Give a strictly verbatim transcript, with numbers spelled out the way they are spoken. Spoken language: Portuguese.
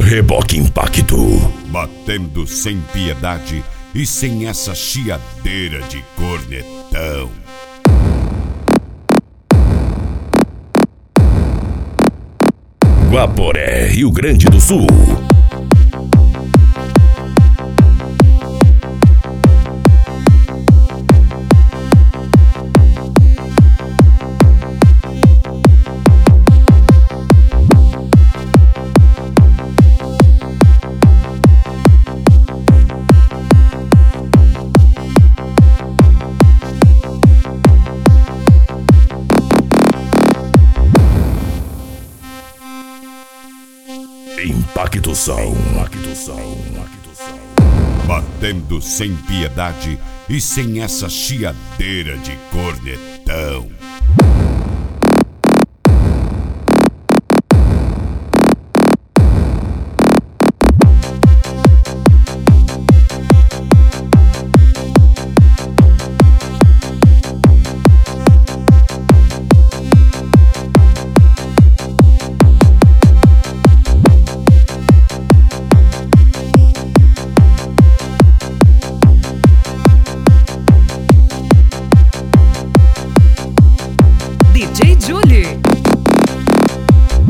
Reboque Impacto. Batendo sem piedade e sem essa chiadeira de cornetão. Guaporé, Rio Grande do Sul. Impacto Som. Impacto Som. Impacto Som. Batendo sem piedade e sem essa chiadeira de cornetão.